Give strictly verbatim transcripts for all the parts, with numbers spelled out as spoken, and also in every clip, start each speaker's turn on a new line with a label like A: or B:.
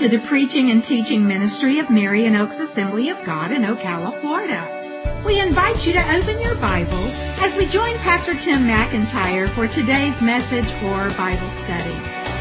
A: to the preaching and teaching ministry of Marion Oaks Assembly of God in Ocala, Florida. We invite you to open your Bible as we join Pastor Tim McIntyre for today's message or Bible study.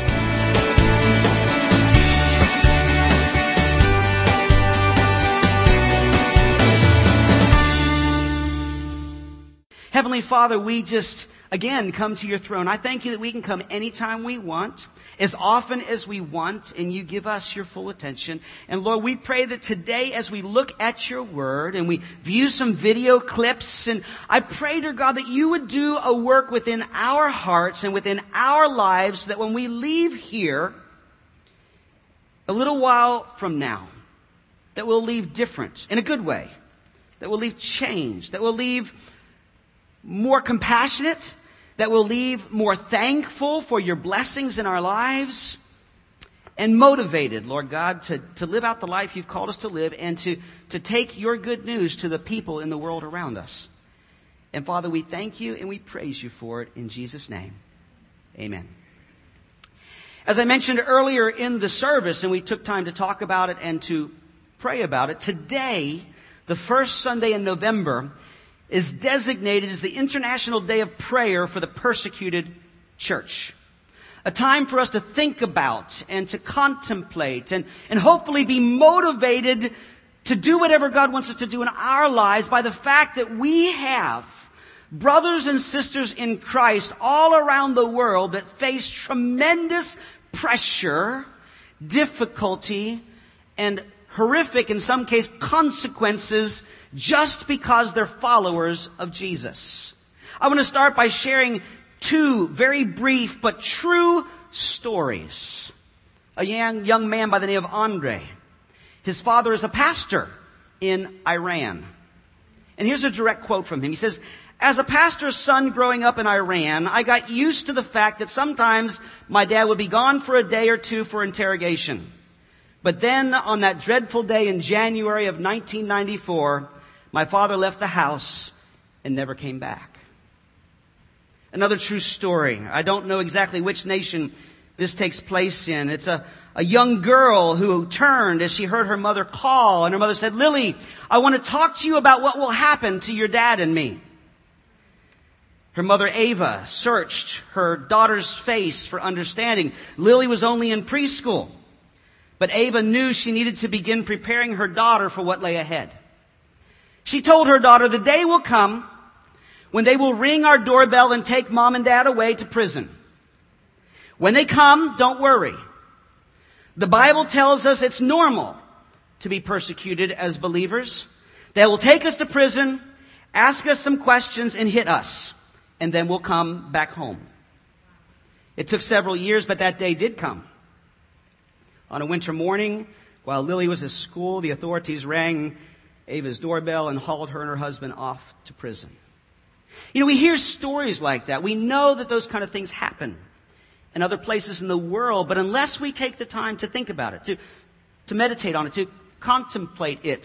B: Heavenly Father, we just, again, come to your throne. I thank you that we can come anytime we want, as often as we want, and you give us your full attention. And Lord, we pray that today as we look at your word and we view some video clips, and I pray, dear God, that you would do a work within our hearts and within our lives, that when we leave here, a little while from now, that we'll leave different, in a good way, that we'll leave changed, that we'll leave more compassionate, that we'll leave more thankful for your blessings in our lives, and motivated, Lord God, to, to live out the life you've called us to live and to, to take your good news to the people in the world around us. And Father, we thank you and we praise you for it in Jesus' name. Amen. As I mentioned earlier in the service, and we took time to talk about it and to pray about it, today, the first Sunday in November, is designated as the International Day of Prayer for the Persecuted Church. A time for us to think about and to contemplate and, and hopefully be motivated to do whatever God wants us to do in our lives by the fact that we have brothers and sisters in Christ all around the world that face tremendous pressure, difficulty, and horrific, in some cases, consequences just because they're followers of Jesus. I want to start by sharing two very brief but true stories. A young, young man by the name of Andre. His father is a pastor in Iran. And here's a direct quote from him. He says, "As a pastor's son growing up in Iran, I got used to the fact that sometimes my dad would be gone for a day or two for interrogation. But then, on that dreadful day in January of nineteen ninety-four, my father left the house and never came back." Another true story. I don't know exactly which nation this takes place in. It's a, a young girl who turned as she heard her mother call, and her mother said, "Lily, I want to talk to you about what will happen to your dad and me." Her mother, Ava, searched her daughter's face for understanding. Lily was only in preschool, but Ava knew she needed to begin preparing her daughter for what lay ahead. She told her daughter, "The day will come when they will ring our doorbell and take mom and dad away to prison. When they come, don't worry. The Bible tells us it's normal to be persecuted as believers. They will take us to prison, ask us some questions, and hit us. And then we'll come back home." It took several years, but that day did come. On a winter morning, while Lily was at school, the authorities rang Ava's doorbell and hauled her and her husband off to prison. You know, we hear stories like that. We know that those kind of things happen in other places in the world, but unless we take the time to think about it, to, to meditate on it, to contemplate it,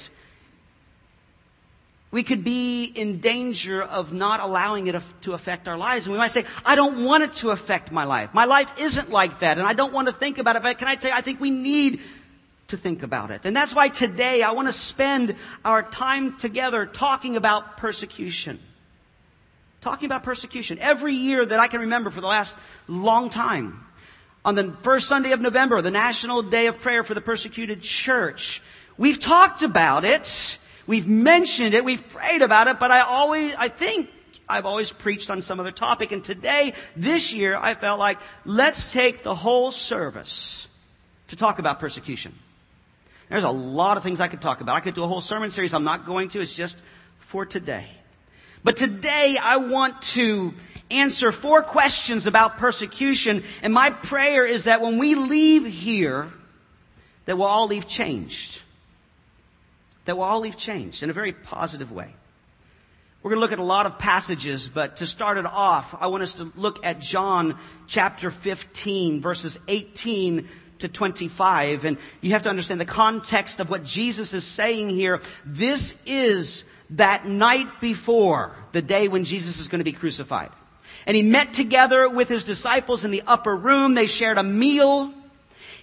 B: we could be in danger of not allowing it to affect our lives. And we might say, "I don't want it to affect my life. My life isn't like that, and I don't want to think about it." But can I tell you, I think we need to think about it. And that's why today I want to spend our time together talking about persecution. Talking about persecution. Every year that I can remember for the last long time, on the first Sunday of November, the National Day of Prayer for the Persecuted Church, we've talked about it. We've mentioned it. We've prayed about it. But I always, I think I've always preached on some other topic. And today, this year, I felt like let's take the whole service to talk about persecution. There's a lot of things I could talk about. I could do a whole sermon series. I'm not going to. It's just for today. But today I want to answer four questions about persecution. And my prayer is that when we leave here, that we'll all leave changed. That we'll all leave changed in a very positive way. We're going to look at a lot of passages, but to start it off, I want us to look at John chapter fifteen, verses eighteen to twenty-five. And you have to understand the context of what Jesus is saying here. This is that night before the day when Jesus is going to be crucified. And he met together with his disciples in the upper room. They shared a meal.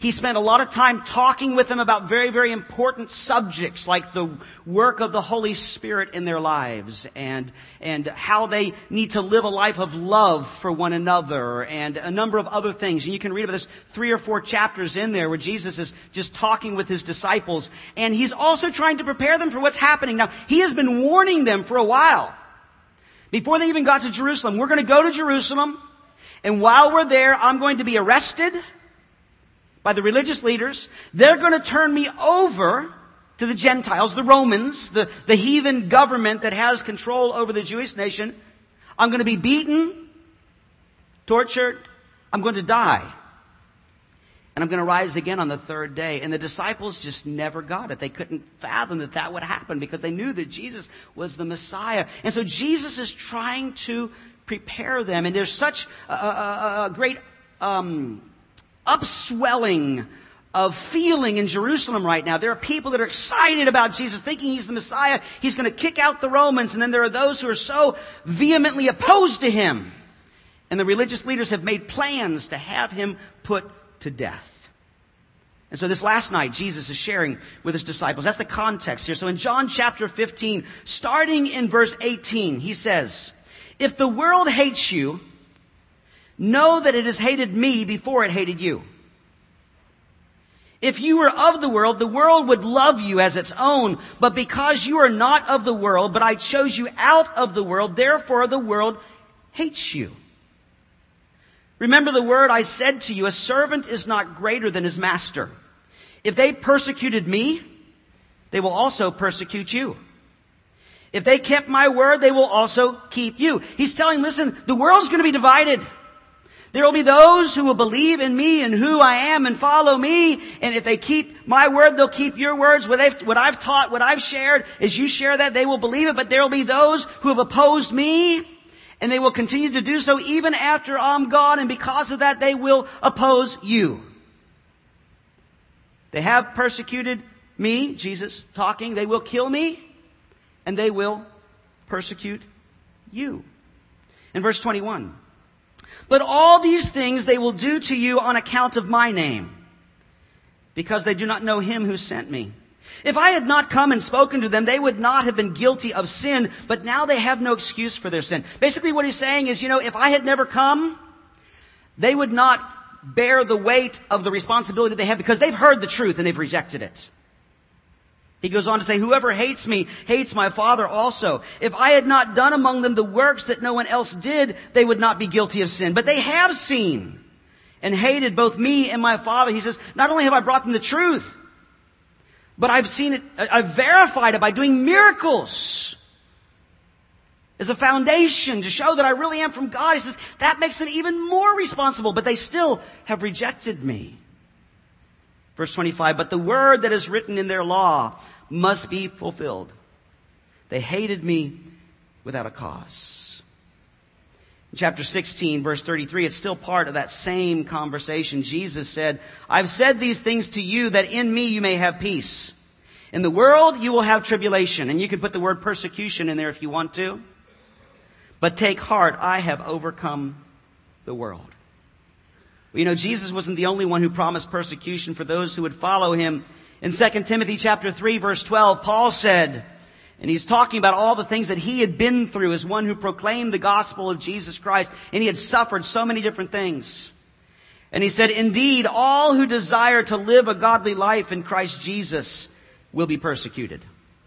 B: He spent a lot of time talking with them about very, very important subjects like the work of the Holy Spirit in their lives and, and how they need to live a life of love for one another and a number of other things. And you can read about this three or four chapters in there where Jesus is just talking with His disciples. And He's also trying to prepare them for what's happening. Now, He has been warning them for a while. Before they even got to Jerusalem, we're going to go to Jerusalem. And while we're there, I'm going to be arrested by the religious leaders. They're going to turn me over to the Gentiles, the Romans, the, the heathen government that has control over the Jewish nation. I'm going to be beaten, tortured. I'm going to die. And I'm going to rise again on the third day. And the disciples just never got it. They couldn't fathom that that would happen because they knew that Jesus was the Messiah. And so Jesus is trying to prepare them. And there's such a, a, a great um, upswelling of feeling in Jerusalem right now. There are people that are excited about Jesus, thinking He's the Messiah. He's going to kick out the Romans. And then there are those who are so vehemently opposed to Him. And the religious leaders have made plans to have Him put to death. And so this last night, Jesus is sharing with His disciples. That's the context here. So in John chapter fifteen, starting in verse eighteen, He says, "If the world hates you, know that it has hated me before it hated you. If you were of the world, the world would love you as its own. But because you are not of the world, but I chose you out of the world, therefore the world hates you. Remember the word I said to you, a servant is not greater than his master. If they persecuted me, they will also persecute you. If they kept my word, they will also keep you." He's telling, listen, the world's going to be divided. There will be those who will believe in me and who I am and follow me. And if they keep my word, they'll keep your words. What I've, what I've taught, what I've shared, as you share that, they will believe it. But there will be those who have opposed me. And they will continue to do so even after I'm gone. And because of that, they will oppose you. They have persecuted me, Jesus talking. They will kill me. And they will persecute you. In verse twenty-one. "But all these things they will do to you on account of my name, because they do not know Him who sent me. If I had not come and spoken to them, they would not have been guilty of sin, but now they have no excuse for their sin." Basically what He's saying is, you know, if I had never come, they would not bear the weight of the responsibility they have because they've heard the truth and they've rejected it. He goes on to say, "Whoever hates me hates my Father also. If I had not done among them the works that no one else did, they would not be guilty of sin. But they have seen and hated both me and my Father." He says, not only have I brought them the truth, but I've seen it, I've verified it by doing miracles as a foundation to show that I really am from God. He says, that makes them even more responsible, but they still have rejected me. Verse twenty-five, "But the word that is written in their law must be fulfilled. They hated me without a cause." In chapter sixteen, verse thirty-three, it's still part of that same conversation. Jesus said, "I've said these things to you that in me you may have peace. In the world you will have tribulation." And you can put the word persecution in there if you want to. "But take heart, I have overcome the world." Well, you know, Jesus wasn't the only one who promised persecution for those who would follow Him. In Second Timothy chapter three, verse twelve, Paul said, and he's talking about all the things that he had been through as one who proclaimed the gospel of Jesus Christ. And he had suffered so many different things. And he said, "Indeed, all who desire to live a godly life in Christ Jesus will be persecuted."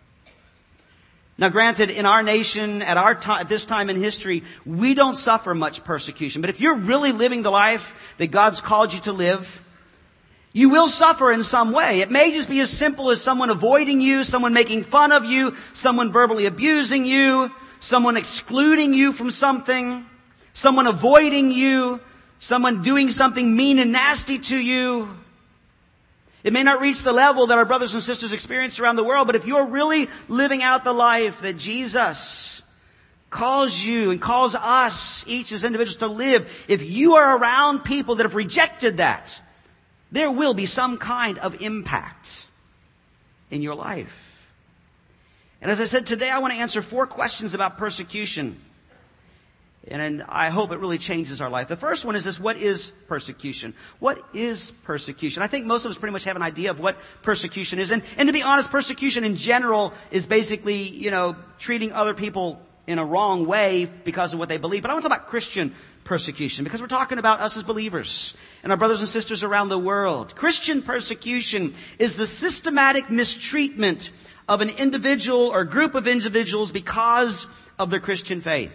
B: Now granted, in our nation, at our time, at this time in history, we don't suffer much persecution. But if you're really living the life that God's called you to live, you will suffer in some way. It may just be as simple as someone avoiding you, someone making fun of you, someone verbally abusing you, someone excluding you from something, someone avoiding you, someone doing something mean and nasty to you. It may not reach the level that our brothers and sisters experience around the world, but if you're really living out the life that Jesus calls you and calls us, each as individuals, to live, if you are around people that have rejected that, there will be some kind of impact in your life. And as I said, today I want to answer four questions about persecution. And I hope it really changes our life. The first one is this: what is persecution? What is persecution? I think most of us pretty much have an idea of what persecution is. And, and to be honest, persecution in general is basically, you know, treating other people in a wrong way because of what they believe. But I want to talk about Christian persecution, because we're talking about us as believers and our brothers and sisters around the world. Christian persecution is the systematic mistreatment of an individual or group of individuals because of their Christian faith.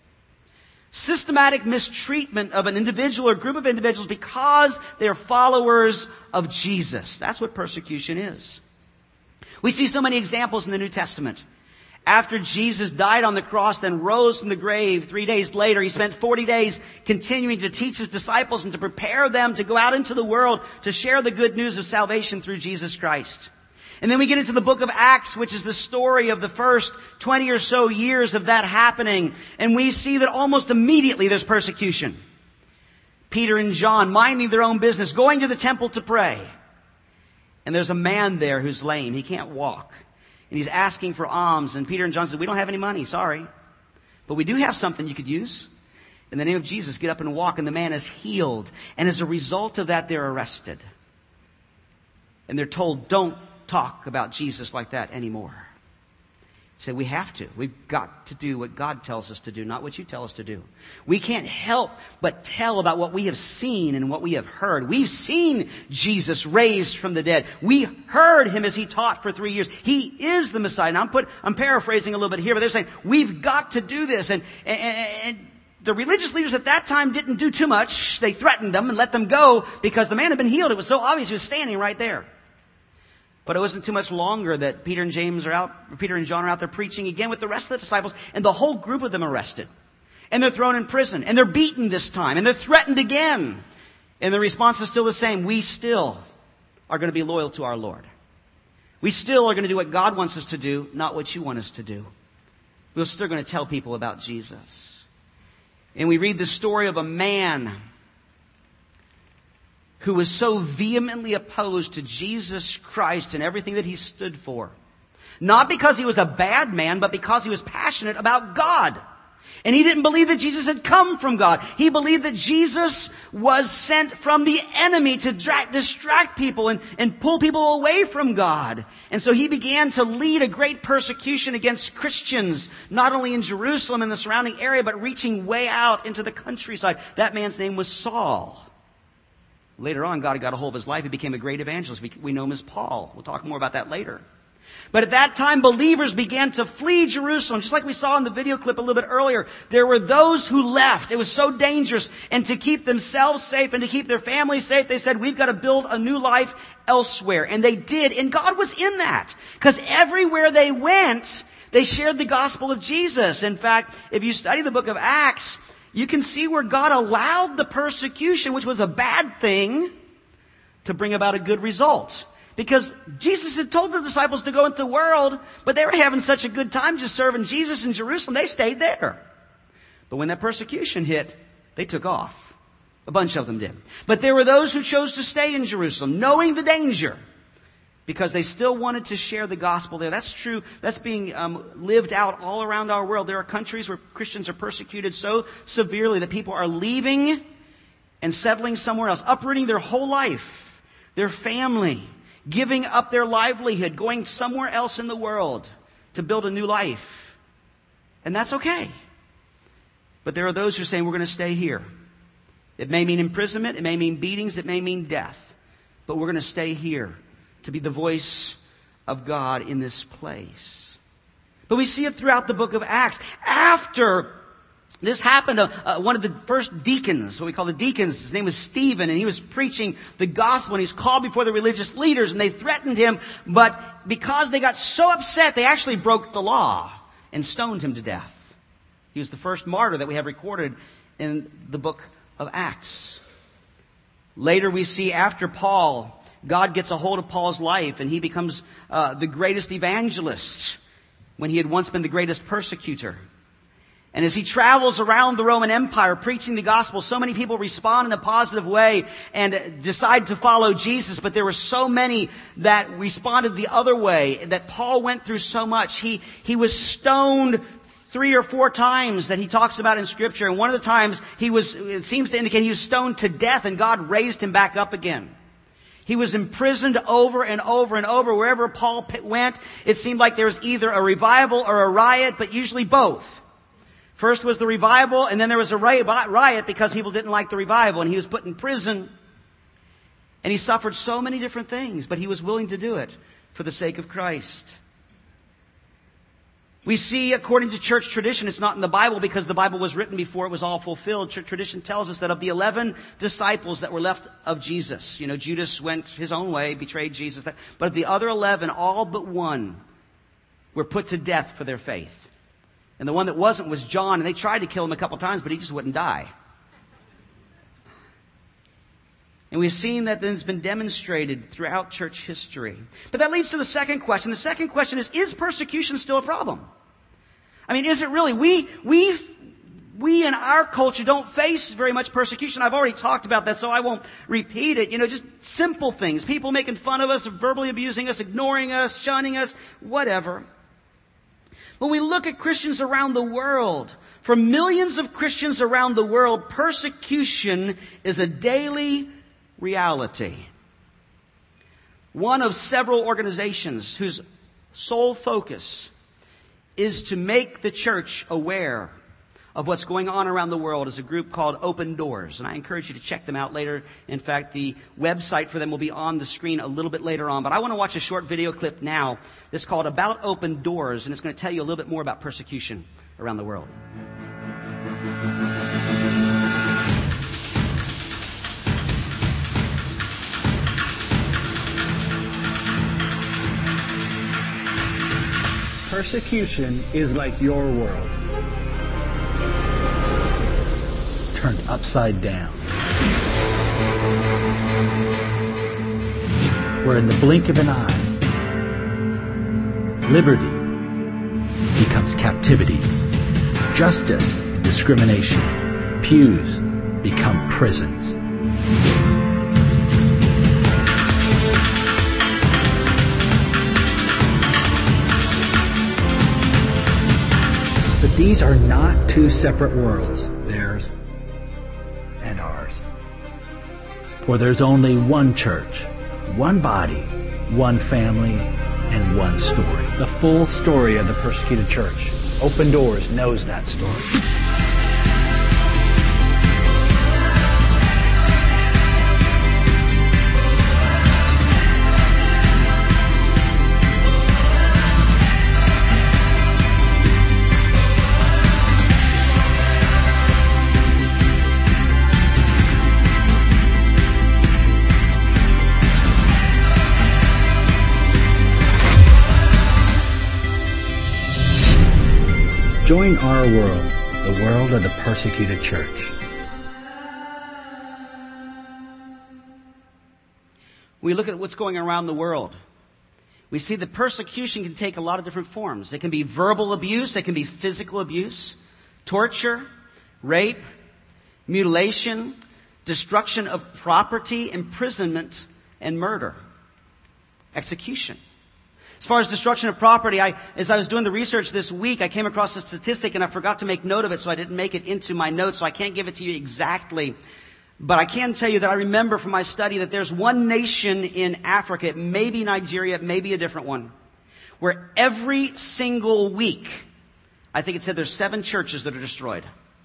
B: Systematic mistreatment of an individual or group of individuals because they are followers of Jesus. That's what persecution is. We see so many examples in the New Testament. After Jesus died on the cross, then rose from the grave three days later, He spent forty days continuing to teach His disciples and to prepare them to go out into the world to share the good news of salvation through Jesus Christ. And then we get into the book of Acts, which is the story of the first twenty or so years of that happening. And we see that almost immediately there's persecution. Peter and John minding their own business, going to the temple to pray. And there's a man there who's lame. He can't walk. And he's asking for alms. And Peter and John said, "We don't have any money, sorry. But we do have something you could use. In the name of Jesus, get up and walk." And the man is healed. And as a result of that, they're arrested. And they're told, "Don't talk about Jesus like that anymore." Say, we have to. We've got to do what God tells us to do, not what you tell us to do. We can't help but tell about what we have seen and what we have heard. We've seen Jesus raised from the dead. We heard Him as He taught for three years. He is the Messiah. Now I'm put, I'm paraphrasing a little bit here, but they're saying, we've got to do this. And, and, and the religious leaders at that time didn't do too much. They threatened them and let them go because the man had been healed. It was so obvious. He was standing right there. But it wasn't too much longer that Peter and James are out, Peter and John are out there preaching again with the rest of the disciples, and the whole group of them arrested. And they're thrown in prison, and they're beaten this time, and they're threatened again. And the response is still the same. We still are going to be loyal to our Lord. We still are going to do what God wants us to do, not what you want us to do. We're still going to tell people about Jesus. And we read the story of a man who was so vehemently opposed to Jesus Christ and everything that He stood for. Not because he was a bad man, but because he was passionate about God. And he didn't believe that Jesus had come from God. He believed that Jesus was sent from the enemy to dra- distract people and, and pull people away from God. And so he began to lead a great persecution against Christians, not only in Jerusalem and the surrounding area, but reaching way out into the countryside. That man's name was Saul. Later on, God got a hold of his life. He became a great evangelist. We, we know him as Paul. We'll talk more about that later. But at that time, believers began to flee Jerusalem. Just like we saw in the video clip a little bit earlier, there were those who left. It was so dangerous. And to keep themselves safe and to keep their families safe, they said, we've got to build a new life elsewhere. And they did. And God was in that. Because everywhere they went, they shared the gospel of Jesus. In fact, if you study the book of Acts, you can see where God allowed the persecution, which was a bad thing, to bring about a good result. Because Jesus had told the disciples to go into the world, but they were having such a good time just serving Jesus in Jerusalem, they stayed there. But when that persecution hit, they took off. A bunch of them did. But there were those who chose to stay in Jerusalem, knowing the danger, because they still wanted to share the gospel there. That's true. That's being um, lived out all around our world. There are countries where Christians are persecuted so severely that people are leaving and settling somewhere else, uprooting their whole life, their family, giving up their livelihood, going somewhere else in the world to build a new life. And that's okay. But there are those who are saying, we're going to stay here. It may mean imprisonment. It may mean beatings. It may mean death. But we're going to stay here to be the voice of God in this place. But we see it throughout the book of Acts. After this happened, uh, uh, one of the first deacons, what we call the deacons, his name was Stephen, and he was preaching the gospel, and he's called before the religious leaders, and they threatened him, but because they got so upset, they actually broke the law and stoned him to death. He was the first martyr that we have recorded in the book of Acts. Later we see after Paul, God gets a hold of Paul's life, and he becomes uh, the greatest evangelist when he had once been the greatest persecutor. And as he travels around the Roman Empire preaching the gospel, so many people respond in a positive way and decide to follow Jesus. But there were so many that responded the other way, that Paul went through so much. He, he was stoned three or four times that he talks about in Scripture. And one of the times he was, it seems to indicate he was stoned to death and God raised him back up again. He was imprisoned over and over and over. Wherever Paul went, it seemed like there was either a revival or a riot, but usually both. First was the revival, and then there was a riot because people didn't like the revival, and he was put in prison. And he suffered so many different things, but he was willing to do it for the sake of Christ. We see, according to church tradition, it's not in the Bible because the Bible was written before it was all fulfilled. Church tradition tells us that of the eleven disciples that were left of Jesus, you know, Judas went his own way, betrayed Jesus. But of the other eleven, all but one were put to death for their faith. And the one that wasn't was John, and they tried to kill him a couple times, but he just wouldn't die. And we've seen that it's been demonstrated throughout church history. But that leads to the second question. The second question is, is persecution still a problem? I mean, is it really? We, we, we in our culture don't face very much persecution. I've already talked about that, so I won't repeat it. You know, just simple things. People making fun of us, verbally abusing us, ignoring us, shunning us, whatever. When we look at Christians around the world, for millions of Christians around the world, persecution is a daily reality. One of several organizations whose sole focus is to make the church aware of what's going on around the world is a group called Open Doors. And I encourage you to check them out later. In fact, the website for them will be on the screen a little bit later on. But I want to watch a short video clip now that's called About Open Doors. And it's going to tell you a little bit more about persecution around the world.
C: Persecution is like your world, turned upside down, where in the blink of an eye, liberty becomes captivity, justice, discrimination, pews become prisons. But these are not two separate worlds, theirs and ours. For there's only one church, one body, one family, and one story. The full story of the persecuted church. Open Doors knows that story. Join our world, the world of the persecuted church.
B: We look at what's going around the world. We see that persecution can take a lot of different forms. It can be verbal abuse, it can be physical abuse, torture, rape, mutilation, destruction of property, imprisonment, and murder. Execution. As far as destruction of property, I, as I was doing the research this week, I came across a statistic and I forgot to make note of it, so I didn't make it into my notes, so I can't give it to you exactly. But I can tell you that I remember from my study that there's one nation in Africa, it may be Nigeria, it may be a different one, where every single week, I think it said there's seven churches that are destroyed.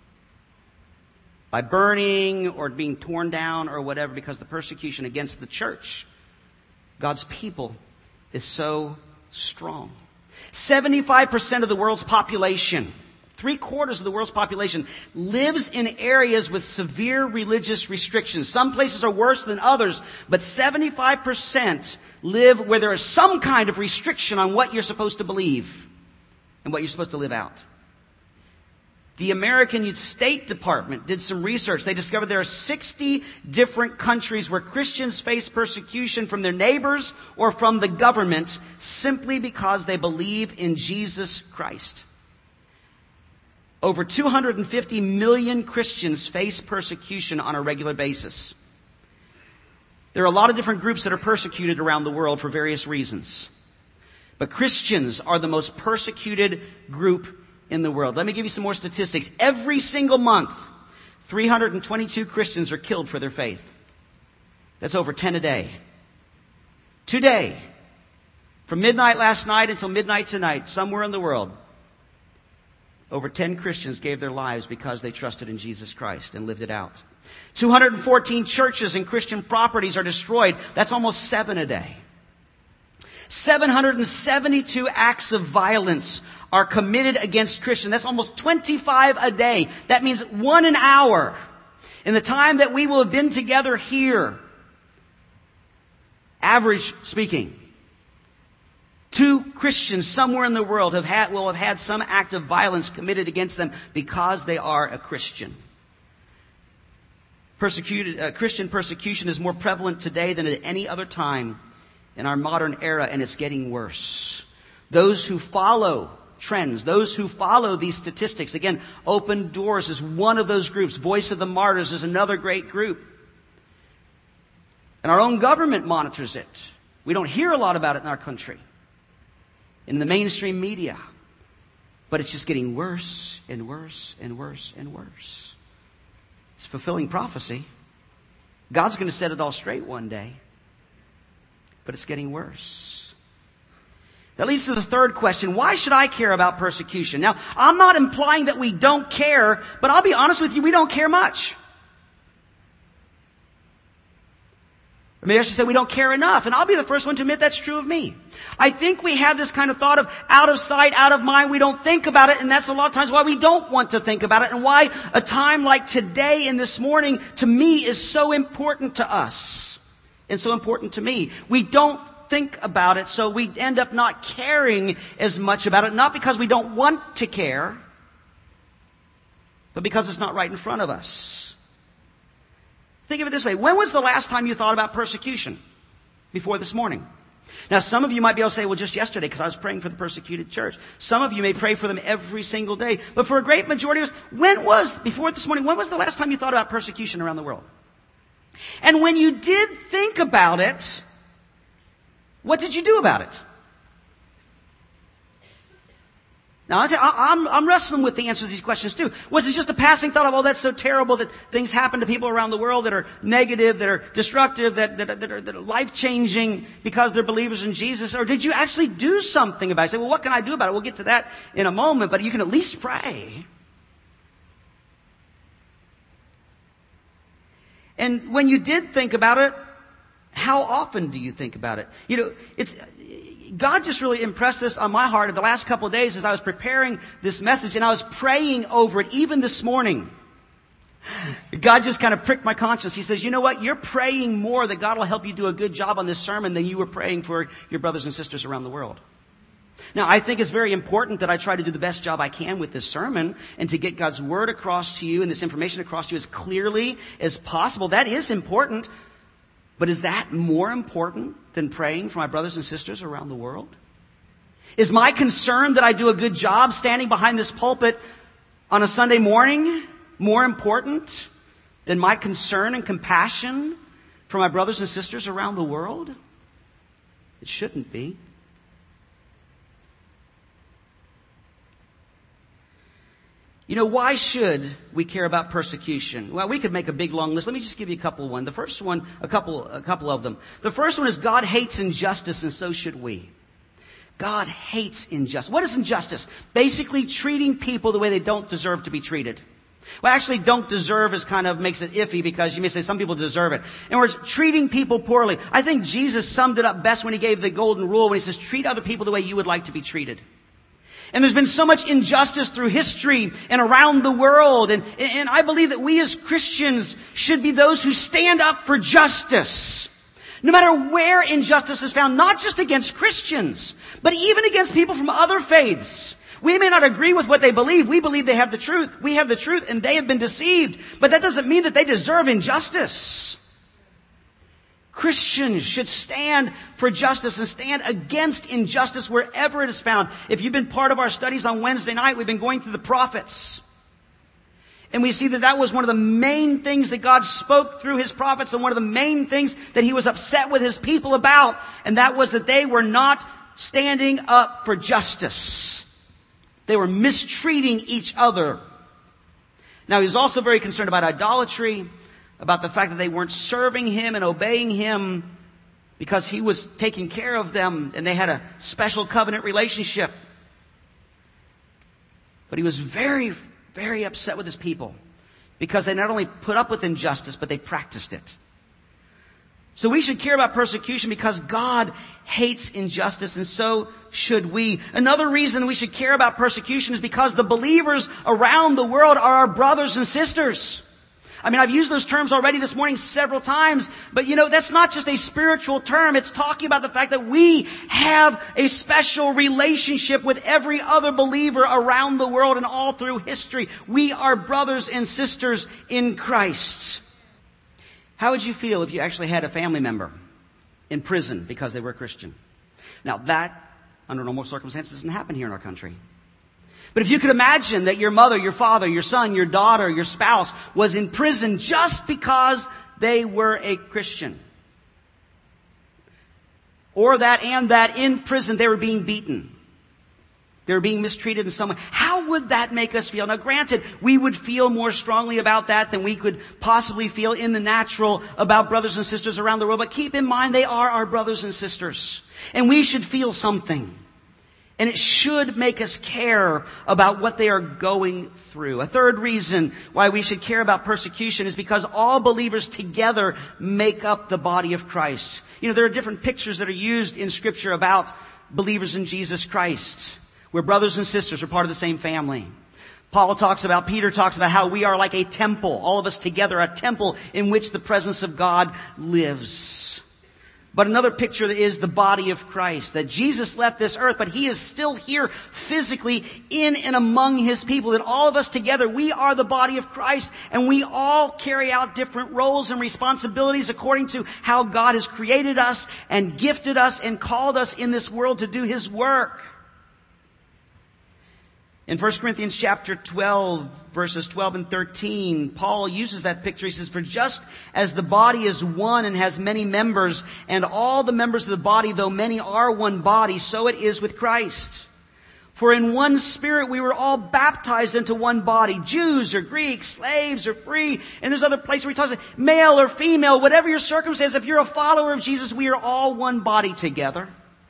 B: By burning or being torn down or whatever, because the persecution against the church, God's people, is so strong. seventy-five percent of the world's population, three quarters of the world's population, lives in areas with severe religious restrictions. Some places are worse than others, but seventy-five percent live where there is some kind of restriction on what you're supposed to believe and what you're supposed to live out. The American State Department did some research. They discovered there are sixty different countries where Christians face persecution from their neighbors or from the government simply because they believe in Jesus Christ. Over two hundred fifty million Christians face persecution on a regular basis. There are a lot of different groups that are persecuted around the world for various reasons. But Christians are the most persecuted group in the world. Let me give you some more statistics. Every single month, three hundred twenty-two Christians are killed for their faith. That's over ten a day. Today, from midnight last night until midnight tonight, somewhere in the world, over ten Christians gave their lives because they trusted in Jesus Christ and lived it out. two hundred fourteen churches and Christian properties are destroyed. That's almost seven a day. seven hundred seventy-two acts of violence are committed against Christians. That's almost twenty-five a day. That means one an hour. In the time that we will have been together here, average speaking, two Christians somewhere in the world have had, will have had some act of violence committed against them because they are a Christian. Persecuted, uh, Christian persecution is more prevalent today than at any other time in our modern era, and it's getting worse. Those who follow trends, those who follow these statistics, again, Open Doors is one of those groups. Voice of the Martyrs is another great group. And our own government monitors it. We don't hear a lot about it in our country, in the mainstream media. But it's just getting worse and worse and worse and worse. It's fulfilling prophecy. God's going to set it all straight one day. But it's getting worse. That leads to the third question. Why should I care about persecution? Now, I'm not implying that we don't care, but I'll be honest with you, we don't care much. Or maybe I should say we don't care enough. And I'll be the first one to admit that's true of me. I think we have this kind of thought of out of sight, out of mind. We don't think about it. And that's a lot of times why we don't want to think about it. And why a time like today and this morning, to me, is so important to us. And so important to me. We don't think about it, so we end up not caring as much about it. Not because we don't want to care, but because it's not right in front of us. Think of it this way. When was the last time you thought about persecution? Before this morning. Now, some of you might be able to say, well, just yesterday, because I was praying for the persecuted church. Some of you may pray for them every single day. But for a great majority of us, when was, before this morning, when was the last time you thought about persecution around the world? And when you did think about it, what did you do about it? Now, I'm, I'm wrestling with the answers to these questions too. Was it just a passing thought of, oh, that's so terrible that things happen to people around the world that are negative, that are destructive, that, that, that are, that are life-changing because they're believers in Jesus? Or did you actually do something about it? Say, well, what can I do about it? We'll get to that in a moment, but you can at least pray. And when you did think about it, how often do you think about it? You know, it's God just really impressed this on my heart in the last couple of days as I was preparing this message, and I was praying over it even this morning. God just kind of pricked my conscience. He says, you know what? You're praying more that God will help you do a good job on this sermon than you were praying for your brothers and sisters around the world. Now, I think it's very important that I try to do the best job I can with this sermon and to get God's Word across to you and this information across to you as clearly as possible. That is important. But is that more important than praying for my brothers and sisters around the world? Is my concern that I do a good job standing behind this pulpit on a Sunday morning more important than my concern and compassion for my brothers and sisters around the world? It shouldn't be. You know, why should we care about persecution? Well, we could make a big long list. Let me just give you a couple of one. The first one, a couple, a couple of them. The first one is God hates injustice, and so should we. God hates injustice. What is injustice? Basically treating people the way they don't deserve to be treated. Well, actually, don't deserve is kind of makes it iffy because you may say some people deserve it. In other words, treating people poorly. I think Jesus summed it up best when he gave the golden rule when he says, treat other people the way you would like to be treated. And there's been so much injustice through history and around the world. And, and I believe that we as Christians should be those who stand up for justice. No matter where injustice is found, not just against Christians, but even against people from other faiths. We may not agree with what they believe. We believe they have the truth. We have the truth and they have been deceived. But that doesn't mean that they deserve injustice. Christians should stand for justice and stand against injustice wherever it is found. If you've been part of our studies on Wednesday night, we've been going through the prophets. And we see that that was one of the main things that God spoke through His prophets and one of the main things that He was upset with His people about. And that was that they were not standing up for justice. They were mistreating each other. Now, he was also very concerned about idolatry, about the fact that they weren't serving him and obeying him because he was taking care of them and they had a special covenant relationship. But he was very, very upset with his people because they not only put up with injustice, but they practiced it. So we should care about persecution because God hates injustice, and so should we. Another reason we should care about persecution is because the believers around the world are our brothers and sisters. I mean, I've used those terms already this morning several times, but you know, that's not just a spiritual term. It's talking about the fact that we have a special relationship with every other believer around the world and all through history. We are brothers and sisters in Christ. How would you feel if you actually had a family member in prison because they were a Christian? Now that, under normal circumstances, doesn't happen here in our country. But if you could imagine that your mother, your father, your son, your daughter, your spouse was in prison just because they were a Christian. Or that and that in prison they were being beaten. They were being mistreated in some way. How would that make us feel? Now granted, we would feel more strongly about that than we could possibly feel in the natural about brothers and sisters around the world. But keep in mind, they are our brothers and sisters. And we should feel something. And it should make us care about what they are going through. A third reason why we should care about persecution is because all believers together make up the body of Christ. You know, there are different pictures that are used in Scripture about believers in Jesus Christ. We're brothers and sisters. We're part of the same family. Paul talks about, Peter talks about how we are like a temple. All of us together, a temple in which the presence of God lives. But another picture is the body of Christ. That Jesus left this earth, but He is still here physically in and among His people. And all of us together, we are the body of Christ. And we all carry out different roles and responsibilities according to how God has created us and gifted us and called us in this world to do His work. In First Corinthians chapter twelve, verses twelve and thirteen, Paul uses that picture. He says, "For just as the body is one and has many members, and all the members of the body, though many, are one body, so it is with Christ. For in one Spirit we were all baptized into one body, Jews or Greeks, slaves or free." And there's other places where he talks about male or female, whatever your circumstance, if you're a follower of Jesus, we are all one body together.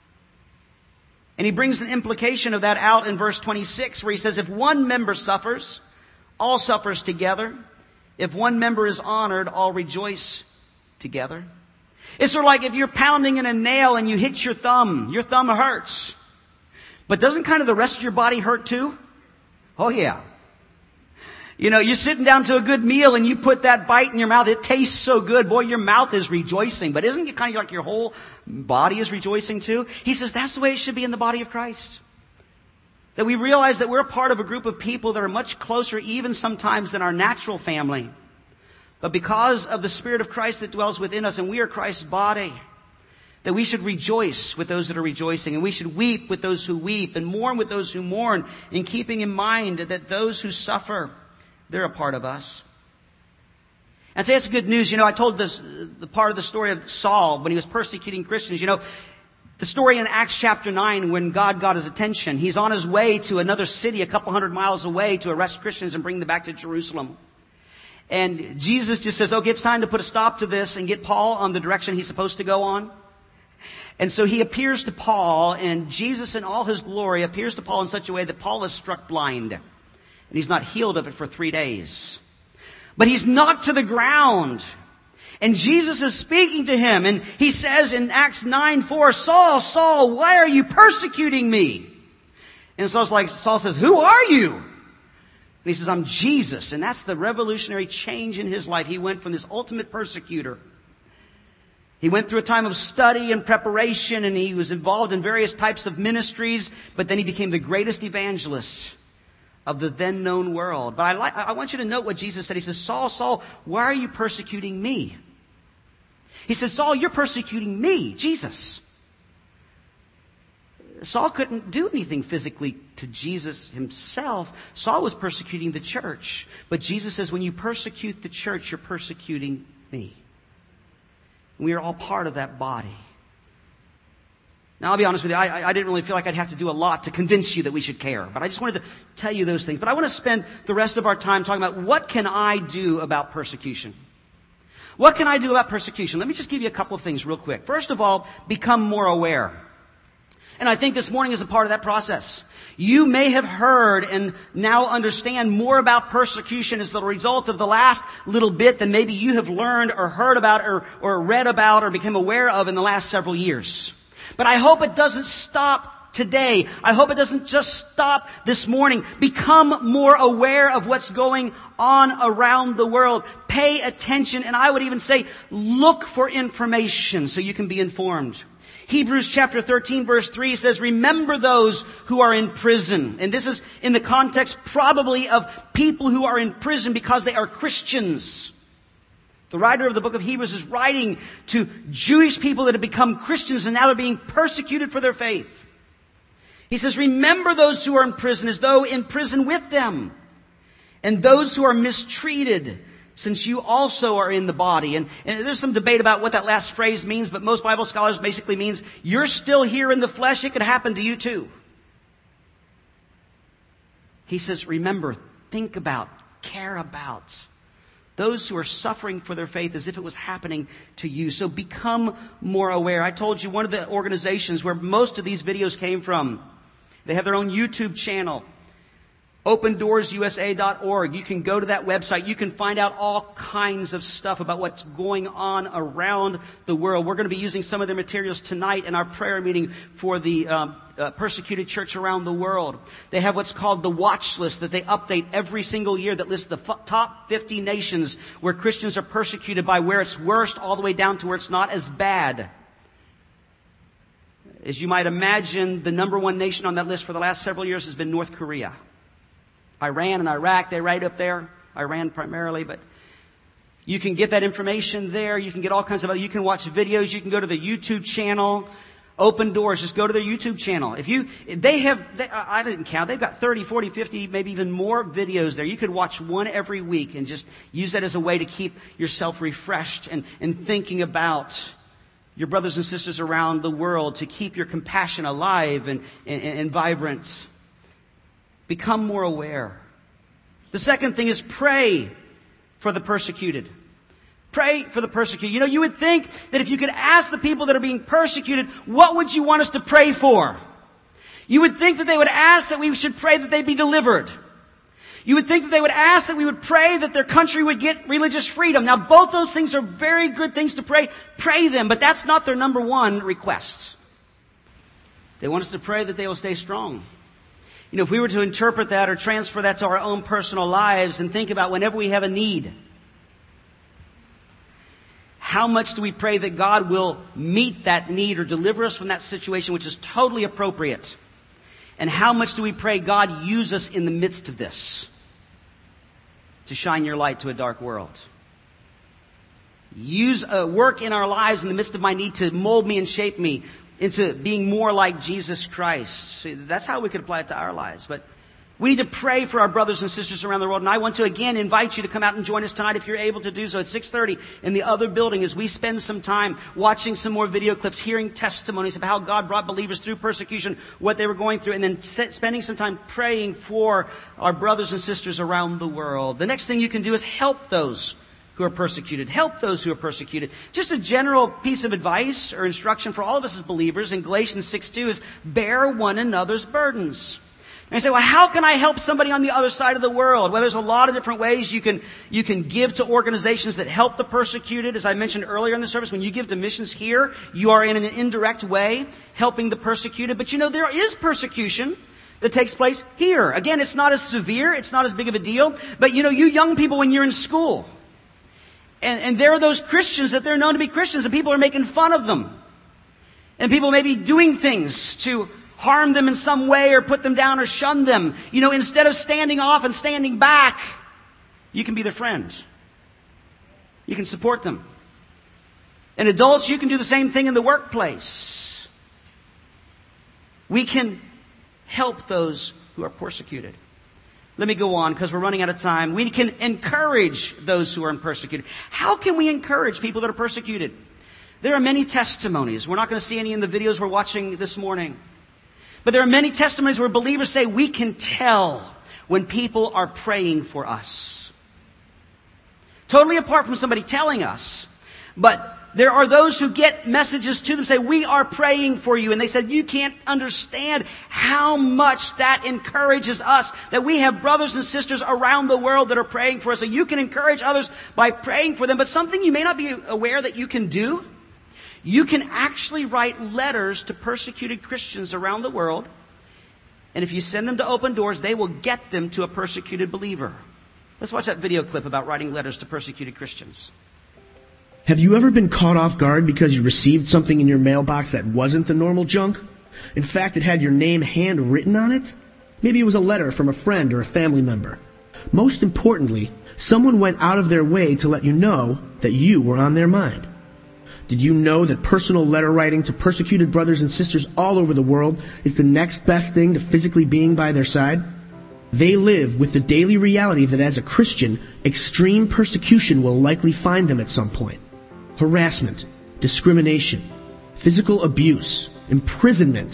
B: And he brings an implication of that out in verse twenty-six, where he says, if one member suffers, all suffers together. If one member is honored, all rejoice together. It's sort of like if you're pounding in a nail and you hit your thumb. Your thumb hurts. But doesn't kind of the rest of your body hurt too? Oh yeah. You know, you're sitting down to a good meal and you put that bite in your mouth. It tastes so good. Boy, your mouth is rejoicing. But isn't it kind of like your whole body is rejoicing too? He says that's the way it should be in the body of Christ. That we realize that we're part of a group of people that are much closer even sometimes than our natural family. But because of the Spirit of Christ that dwells within us, and we are Christ's body, that we should rejoice with those that are rejoicing, and we should weep with those who weep, and mourn with those who mourn, in keeping in mind that those who suffer, they're a part of us. And today it's good news. You know, I told this, the part of the story of Saul when he was persecuting Christians. You know, the story in Acts chapter nine when God got his attention. He's on his way to another city a couple hundred miles away to arrest Christians and bring them back to Jerusalem. And Jesus just says, okay, it's time to put a stop to this and get Paul on the direction he's supposed to go on. And so he appears to Paul, and Jesus in all His glory appears to Paul in such a way that Paul is struck blind. And he's not healed of it for three days. But he's knocked to the ground. And Jesus is speaking to him. And he says in Acts nine four, Saul, Saul, why are you persecuting me? And Saul's like, Saul says, who are you? And he says, I'm Jesus. And that's the revolutionary change in his life. He went from this ultimate persecutor. He went through a time of study and preparation, and he was involved in various types of ministries. But then he became the greatest evangelist of the then known world. But I, like, I want you to note what Jesus said. He says, Saul, Saul, why are you persecuting me? He says, Saul, you're persecuting me, Jesus. Saul couldn't do anything physically to Jesus himself. Saul was persecuting the church. But Jesus says, when you persecute the church, you're persecuting me. We are all part of that body. Now, I'll be honest with you, I, I didn't really feel like I'd have to do a lot to convince you that we should care. But I just wanted to tell you those things. But I want to spend the rest of our time talking about what can I do about persecution? What can I do about persecution? Let me just give you a couple of things real quick. First of all, become more aware. And I think this morning is a part of that process. You may have heard and now understand more about persecution as the result of the last little bit than maybe you have learned or heard about or, or read about or become aware of in the last several years. But I hope it doesn't stop today. I hope it doesn't just stop this morning. Become more aware of what's going on around the world. Pay attention, and I would even say, look for information so you can be informed. Hebrews chapter thirteen verse three says, remember those who are in prison. And this is in the context probably of people who are in prison because they are Christians. The writer of the book of Hebrews is writing to Jewish people that have become Christians and now are being persecuted for their faith. He says, remember those who are in prison as though in prison with them, and those who are mistreated, since you also are in the body. And, and there's some debate about what that last phrase means, but most Bible scholars basically means you're still here in the flesh. It could happen to you too. He says, remember, think about, care about those who are suffering for their faith as if it was happening to you. So become more aware. I told you one of the organizations where most of these videos came from, they have their own YouTube channel. open doors U S A dot org. You can go to that website. You can find out all kinds of stuff about what's going on around the world. We're going to be using some of their materials tonight in our prayer meeting for the um, uh, persecuted church around the world. They have what's called the watch list that they update every single year that lists the f- top fifty nations where Christians are persecuted by where it's worst all the way down to where it's not as bad. As you might imagine, the number one nation on that list for the last several years has been North Korea. Iran and Iraq, they're right up there. Iran primarily, but you can get that information there. You can get all kinds of other, you can watch videos. You can go to the YouTube channel, Open Doors. Just go to their YouTube channel. If you, they have, they, I didn't count. They've got thirty, forty, fifty, maybe even more videos there. You could watch one every week and just use that as a way to keep yourself refreshed and, and thinking about your brothers and sisters around the world, to keep your compassion alive and, and, and vibrant. Become more aware. The second thing is pray for the persecuted. Pray for the persecuted. You know, you would think that if you could ask the people that are being persecuted, what would you want us to pray for? You would think that they would ask that we should pray that they be delivered. You would think that they would ask that we would pray that their country would get religious freedom. Now, both those things are very good things to pray. Pray them, but that's not their number one request. They want us to pray that they will stay strong. You know, if we were to interpret that or transfer that to our own personal lives and think about whenever we have a need, how much do we pray that God will meet that need or deliver us from that situation, which is totally appropriate? And how much do we pray, God, use us in the midst of this to shine your light to a dark world? Use a work in our lives in the midst of my need to mold me and shape me into being more like Jesus Christ. See, that's how we could apply it to our lives. But we need to pray for our brothers and sisters around the world. And I want to again invite you to come out and join us tonight if you're able to do so at six thirty in the other building as we spend some time watching some more video clips, hearing testimonies of how God brought believers through persecution, what they were going through, and then spending some time praying for our brothers and sisters around the world. The next thing you can do is help those who are persecuted. Help those who are persecuted. Just a general piece of advice or instruction for all of us as believers in Galatians six two is bear one another's burdens. And I say, well, how can I help somebody on the other side of the world? Well, there's a lot of different ways you can you can give to organizations that help the persecuted. As I mentioned earlier in the service, when you give to missions here, you are in an indirect way helping the persecuted. But you know, there is persecution that takes place here. Again, it's not as severe. It's not as big of a deal. But you know, you young people, when you're in school, and, and there are those Christians that they're known to be Christians, and people are making fun of them. And people may be doing things to harm them in some way or put them down or shun them. You know, instead of standing off and standing back, you can be their friend. You can support them. And adults, you can do the same thing in the workplace. We can help those who are persecuted. Let me go on because we're running out of time. We can encourage those who are persecuted. How can we encourage people that are persecuted? There are many testimonies. We're not going to see any in the videos we're watching this morning. But there are many testimonies where believers say we can tell when people are praying for us. Totally apart from somebody telling us. But there are those who get messages to them say, we are praying for you. And they said, you can't understand how much that encourages us. That we have brothers and sisters around the world that are praying for us. So you can encourage others by praying for them. But something you may not be aware that you can do. You can actually write letters to persecuted Christians around the world. And if you send them to Open Doors, they will get them to a persecuted believer. Let's watch that video clip about writing letters to persecuted Christians.
D: Have you ever been caught off guard because you received something in your mailbox that wasn't the normal junk? In fact, it had your name handwritten on it? Maybe it was a letter from a friend or a family member. Most importantly, someone went out of their way to let you know that you were on their mind. Did you know that personal letter writing to persecuted brothers and sisters all over the world is the next best thing to physically being by their side? They live with the daily reality that as a Christian, extreme persecution will likely find them at some point. Harassment, discrimination, physical abuse, imprisonment.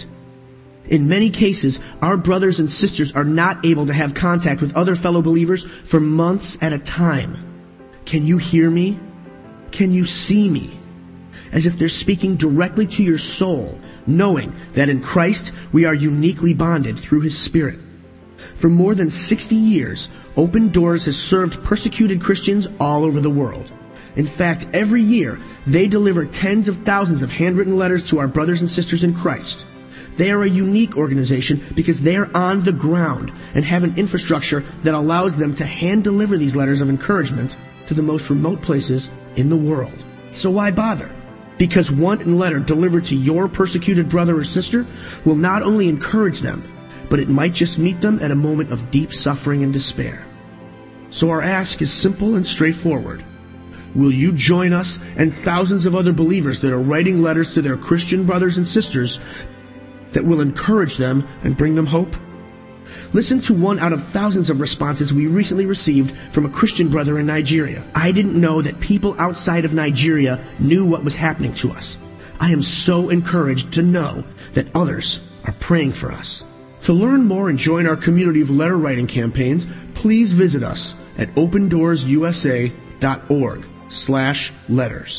D: In many cases, our brothers and sisters are not able to have contact with other fellow believers for months at a time. Can you hear me? Can you see me? As if they're speaking directly to your soul, knowing that in Christ we are uniquely bonded through His Spirit. For more than sixty years, Open Doors has served persecuted Christians all over the world. In fact, every year, they deliver tens of thousands of handwritten letters to our brothers and sisters in Christ. They are a unique organization because they are on the ground and have an infrastructure that allows them to hand deliver these letters of encouragement to the most remote places in the world. So why bother? Because one letter delivered to your persecuted brother or sister will not only encourage them, but it might just meet them at a moment of deep suffering and despair. So our ask is simple and straightforward. Will you join us and thousands of other believers that are writing letters to their Christian brothers and sisters that will encourage them and bring them hope? Listen to one out of thousands of responses we recently received from a Christian brother in Nigeria. I didn't know that people outside of Nigeria knew what was happening to us. I am so encouraged to know that others are praying for us. To learn more and join our community of letter writing campaigns, please visit us at opendoorsusa.org slash letters.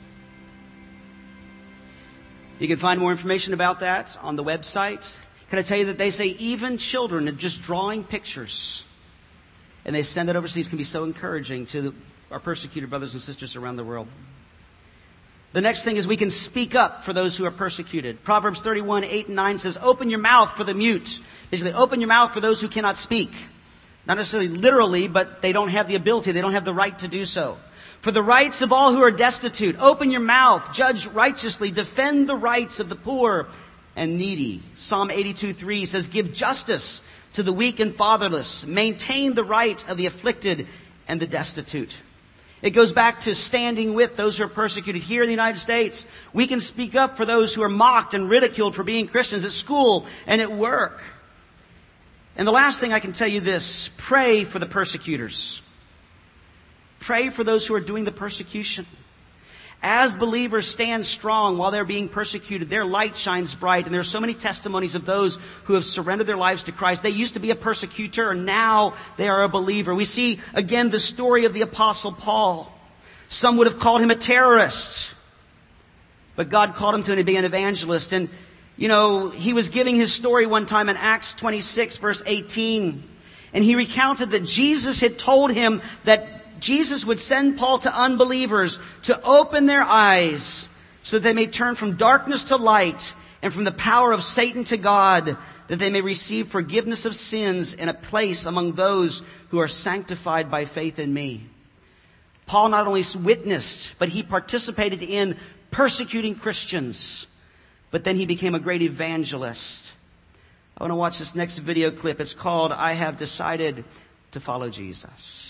B: You can find more information about that on the website. Can I tell you that they say even children are just drawing pictures, and they send it overseas, can be so encouraging to the, our persecuted brothers and sisters around the world. The next thing is we can speak up for those who are persecuted. Proverbs thirty-one, eight and nine says, open your mouth for the mute. Basically, open your mouth for those who cannot speak. Not necessarily literally, but they don't have the ability, they don't have the right to do so. For the rights of all who are destitute, open your mouth, judge righteously, defend the rights of the poor and needy. Psalm eighty-two, three says, give justice to the weak and fatherless. Maintain the right of the afflicted and the destitute. It goes back to standing with those who are persecuted. Here in the United States, we can speak up for those who are mocked and ridiculed for being Christians at school and at work. And the last thing I can tell you this, pray for the persecutors. Pray for those who are doing the persecution. As believers stand strong while they're being persecuted, their light shines bright. And there are so many testimonies of those who have surrendered their lives to Christ. They used to be a persecutor, and now they are a believer. We see, again, the story of the Apostle Paul. Some would have called him a terrorist, but God called him to be an evangelist. And, you know, he was giving his story one time in Acts twenty-six, verse eighteen. And he recounted that Jesus had told him that Jesus would send Paul to unbelievers to open their eyes so that they may turn from darkness to light and from the power of Satan to God, that they may receive forgiveness of sins and a place among those who are sanctified by faith in me. Paul not only witnessed, but he participated in persecuting Christians. But then he became a great evangelist. I want to watch this next video clip. It's called, I Have Decided to Follow Jesus.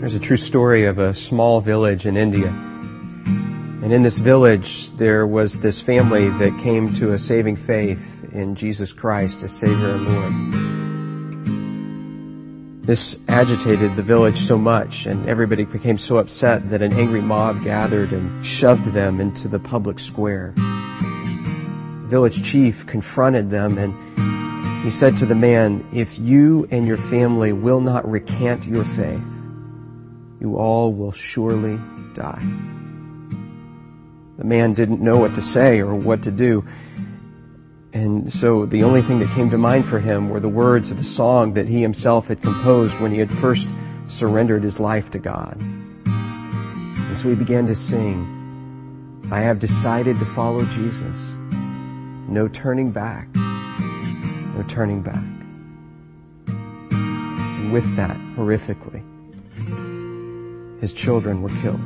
E: There's a true story of a small village in India. And in this village, there was this family that came to a saving faith in Jesus Christ as Savior and Lord. This agitated the village so much, and everybody became so upset that an angry mob gathered and shoved them into the public square. The village chief confronted them, and he said to the man, "If you and your family will not recant your faith, you all will surely die." The man didn't know what to say or what to do. And so the only thing that came to mind for him were the words of a song that he himself had composed when he had first surrendered his life to God. And so he began to sing, "I have decided to follow Jesus. No turning back. No turning back." And with that, horrifically, his children were killed.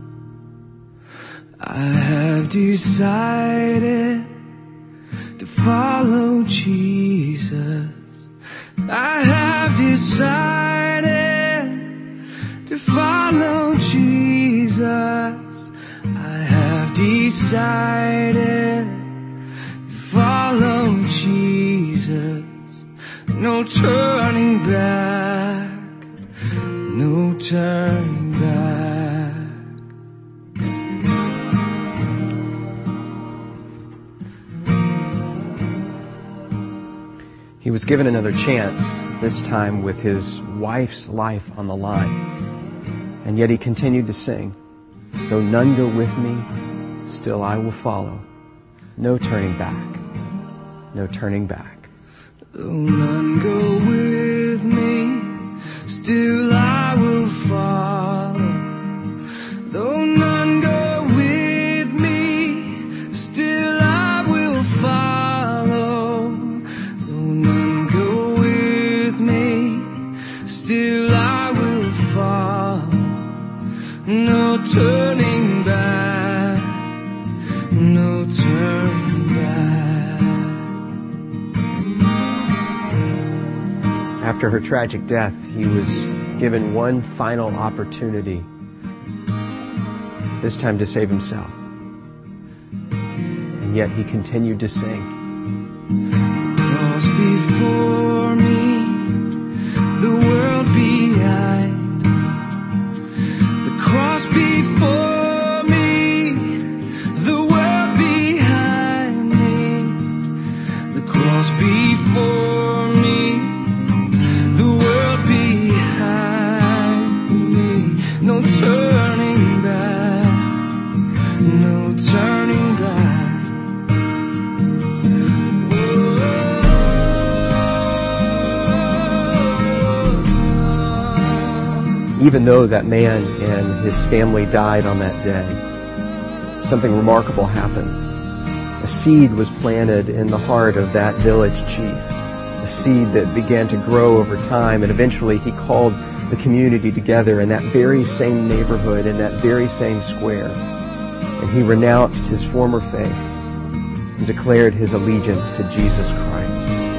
F: I have decided to follow Jesus. I have decided to follow Jesus. I have decided to follow Jesus. No turning back. No turning back.
E: He was given another chance, this time with his wife's life on the line. And yet he continued to sing, "Though none go with me, still I will follow. No turning back, no turning back."
F: Though none go with me, still I will follow. Though none go with me, still I will follow. Though none go with me, still I will follow. No turning back, no turning back.
E: After her tragic death, he was given one final opportunity, this time to save himself. And yet he continued to sing.
F: Cross before me, the world behind. The cross before me, the world behind me. The cross before me, the world behind me. No turning back, no turning back.
E: Even though that man and his family died on that day, something remarkable happened. A seed was planted in the heart of that village chief, a seed that began to grow over time, and eventually he called the community together in that very same neighborhood, in that very same square. And he renounced his former faith and declared his allegiance to Jesus Christ.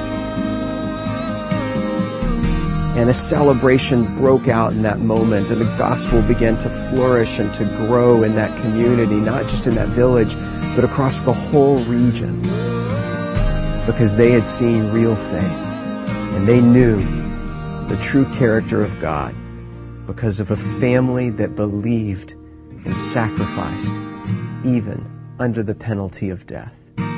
E: And a celebration broke out in that moment, and the gospel began to flourish and to grow in that community, not just in that village, but across the whole region, because they had seen real faith, and they knew the true character of God because of a family that believed and sacrificed, even under the penalty of death.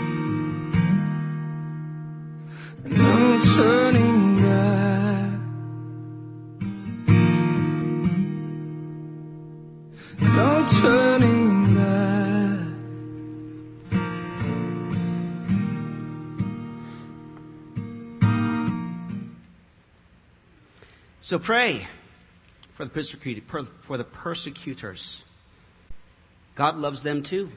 F: No turning back. No turning back.
B: So pray for the persecuted, for the persecutors. God loves them too.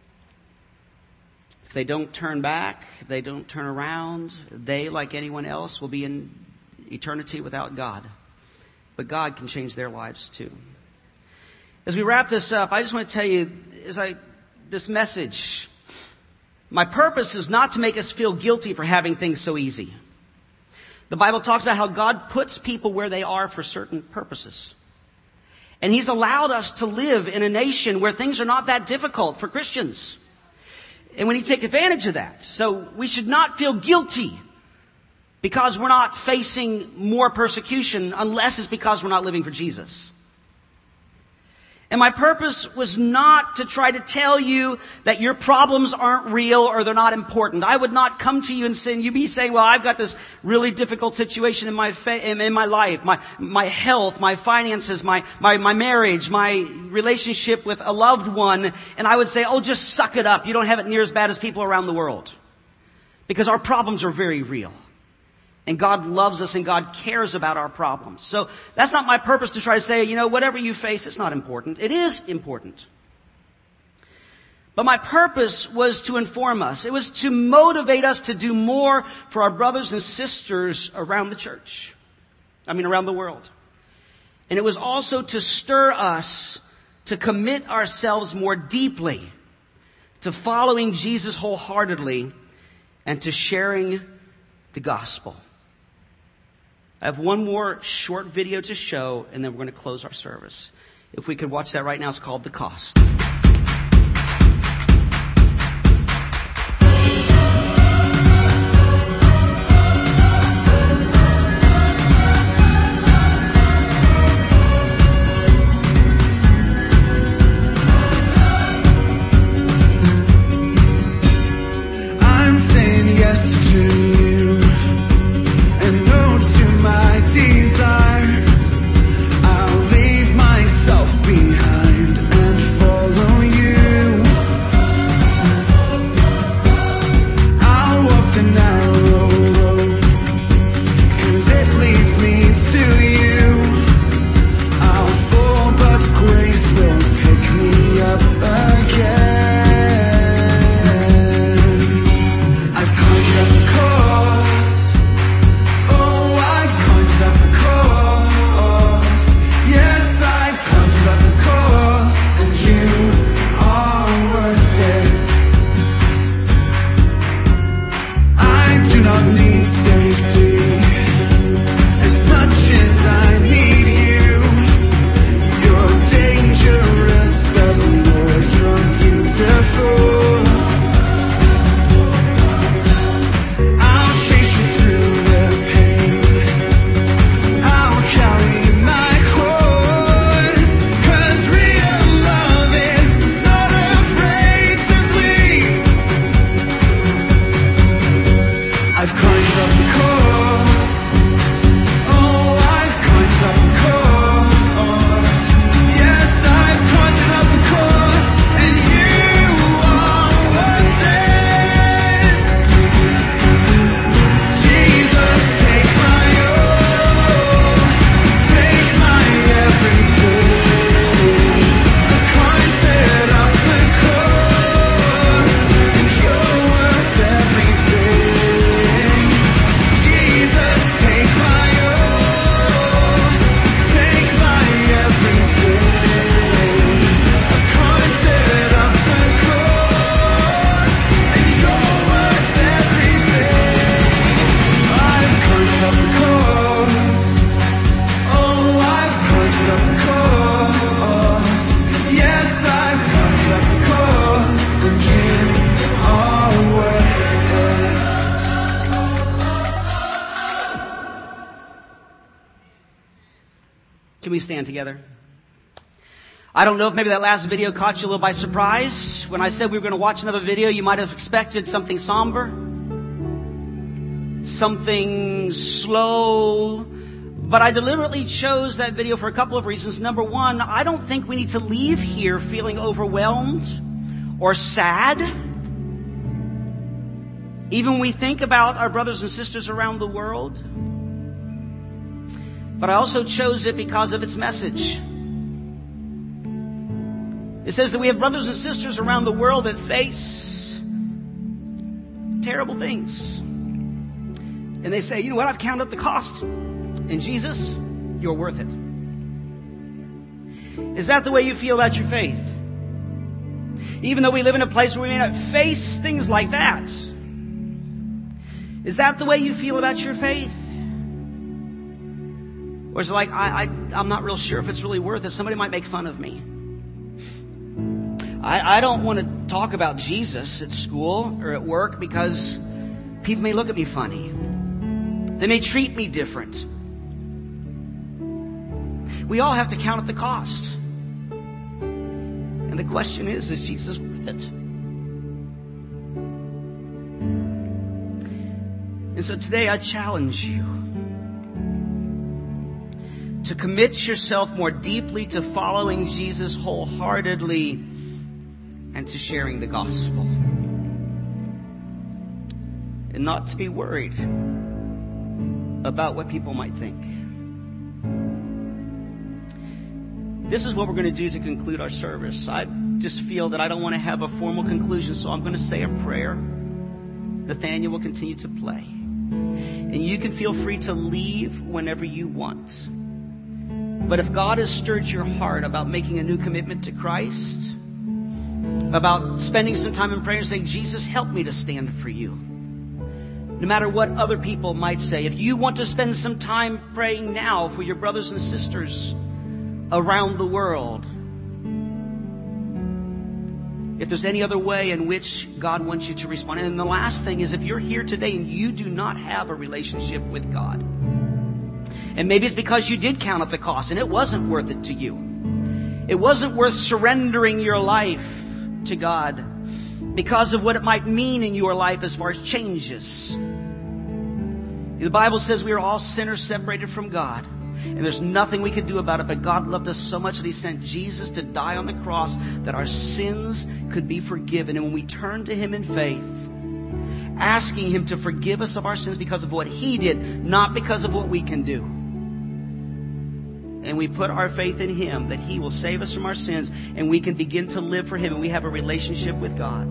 B: If they don't turn back, if they don't turn around, they, like anyone else, will be in eternity without God. But God can change their lives too. As we wrap this up, I just want to tell you, as I this message, my purpose is not to make us feel guilty for having things so easy. The Bible talks about how God puts people where they are for certain purposes. And He's allowed us to live in a nation where things are not that difficult for Christians. And we need to take advantage of that. So we should not feel guilty because we're not facing more persecution unless it's because we're not living for Jesus. And my purpose was not to try to tell you that your problems aren't real or they're not important. I would not come to you and say, you be saying, well, I've got this really difficult situation in my fa- in my life, my my health, my finances, my, my my marriage, my relationship with a loved one, and I would say, oh, just suck it up. You don't have it near as bad as people around the world. Because our problems are very real. And God loves us and God cares about our problems. So that's not my purpose to try to say, you know, whatever you face, it's not important. It is important. But my purpose was to inform us. It was to motivate us to do more for our brothers and sisters around the church. I mean, around the world. And it was also to stir us to commit ourselves more deeply to following Jesus wholeheartedly and to sharing the gospel. I have one more short video to show, and then we're going to close our service. If we could watch that right now, it's called The Cost. We stand together. I don't know if maybe that last video caught you a little by surprise. When I said we were going to watch another video, you might have expected something somber, something slow. But I deliberately chose that video for a couple of reasons. Number one, I don't think we need to leave here feeling overwhelmed or sad. Even when we think about our brothers and sisters around the world. But I also chose it because of its message. It says that we have brothers and sisters around the world that face terrible things. And they say, you know what, I've counted up the cost. And Jesus, you're worth it. Is that the way you feel about your faith? Even though we live in a place where we may not face things like that. Is that the way you feel about your faith? Or is it like, I, I, I'm not real sure if it's really worth it. Somebody might make fun of me. I, I don't want to talk about Jesus at school or at work because people may look at me funny. They may treat me different. We all have to count up the cost. And the question is, is Jesus worth it? And so today I challenge you to commit yourself more deeply to following Jesus wholeheartedly and to sharing the gospel. And not to be worried about what people might think. This is what we're going to do to conclude our service. I just feel that I don't want to have a formal conclusion, so I'm going to say a prayer. Nathaniel will continue to play. And you can feel free to leave whenever you want. But if God has stirred your heart about making a new commitment to Christ, about spending some time in prayer and saying, Jesus, help me to stand for you, no matter what other people might say. If you want to spend some time praying now for your brothers and sisters around the world, if there's any other way in which God wants you to respond. And the last thing is, if you're here today and you do not have a relationship with God, and maybe it's because you did count up the cost and it wasn't worth it to you. It wasn't worth surrendering your life to God because of what it might mean in your life as far as changes. The Bible says we are all sinners separated from God. And there's nothing we could do about it, but God loved us so much that He sent Jesus to die on the cross that our sins could be forgiven. And when we turn to Him in faith, asking Him to forgive us of our sins because of what He did, not because of what we can do, and we put our faith in Him that He will save us from our sins and we can begin to live for Him and we have a relationship with God.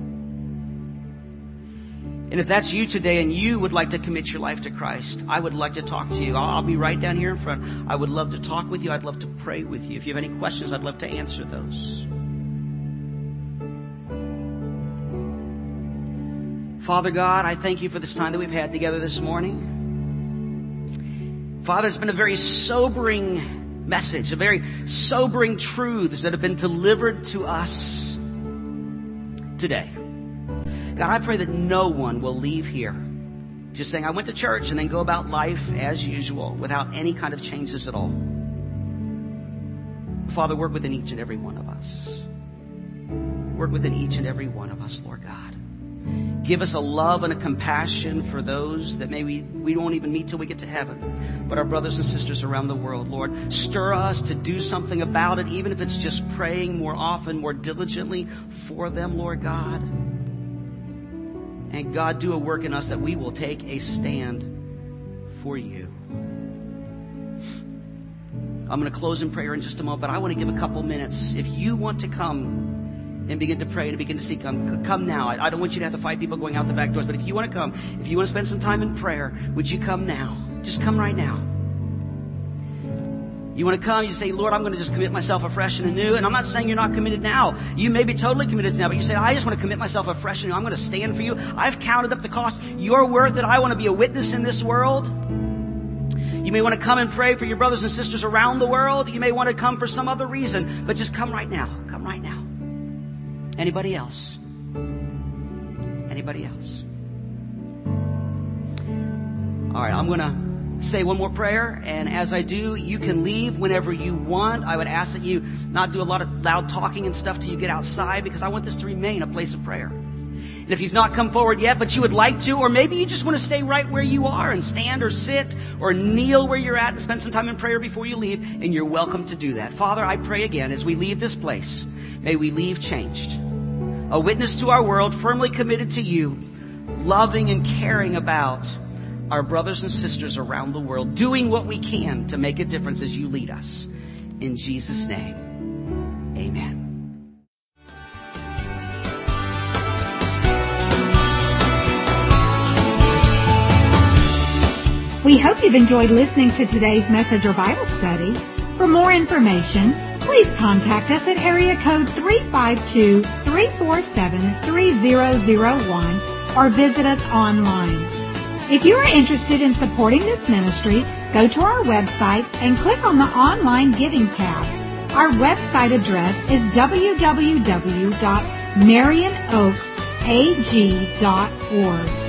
B: And if that's you today and you would like to commit your life to Christ, I would like to talk to you. I'll be right down here in front. I would love to talk with you. I'd love to pray with you. If you have any questions, I'd love to answer those. Father God, I thank You for this time that we've had together this morning. Father, it's been a very sobering message, a very sobering truths that have been delivered to us today. God, I pray that no one will leave here just saying, I went to church, and then go about life as usual without any kind of changes at all. Father, work within each and every one of us. Work within each and every one of us, Lord God. Give us a love and a compassion for those that maybe we won't even meet till we get to heaven, but our brothers and sisters around the world, Lord. Stir us to do something about it, even if it's just praying more often, more diligently for them, Lord God. And God, do a work in us that we will take a stand for You. I'm going to close in prayer in just a moment, but I want to give a couple minutes. If you want to come and begin to pray and begin to seek, come, come now. I, I don't want you to have to fight people going out the back doors, but if you want to come, if you want to spend some time in prayer, would you come now? Just come right now. You want to come, you say, Lord, I'm going to just commit myself afresh and anew. And I'm not saying you're not committed now. You may be totally committed now, but you say, I just want to commit myself afresh and anew. I'm going to stand for You. I've counted up the cost. You're worth it. I want to be a witness in this world. You may want to come and pray for your brothers and sisters around the world. You may want to come for some other reason, but just come right now. Come right now. Anybody else? Anybody else? All right, I'm going to say one more prayer, and as I do, you can leave whenever you want. I would ask that you not do a lot of loud talking and stuff till you get outside, because I want this to remain a place of prayer. And if you've not come forward yet, but you would like to, or maybe you just want to stay right where you are and stand or sit or kneel where you're at and spend some time in prayer before you leave, and you're welcome to do that. Father, I pray again, as we leave this place, may we leave changed. A witness to our world, firmly committed to You, loving and caring about our brothers and sisters around the world, doing what we can to make a difference as You lead us. In Jesus' name, amen.
A: We hope you've enjoyed listening to today's message or Bible study. For more information, please contact us at area code three five two, three four seven, three zero zero one or visit us online. If you are interested in supporting this ministry, go to our website and click on the online giving tab. Our website address is w w w dot marion oaks a g dot org.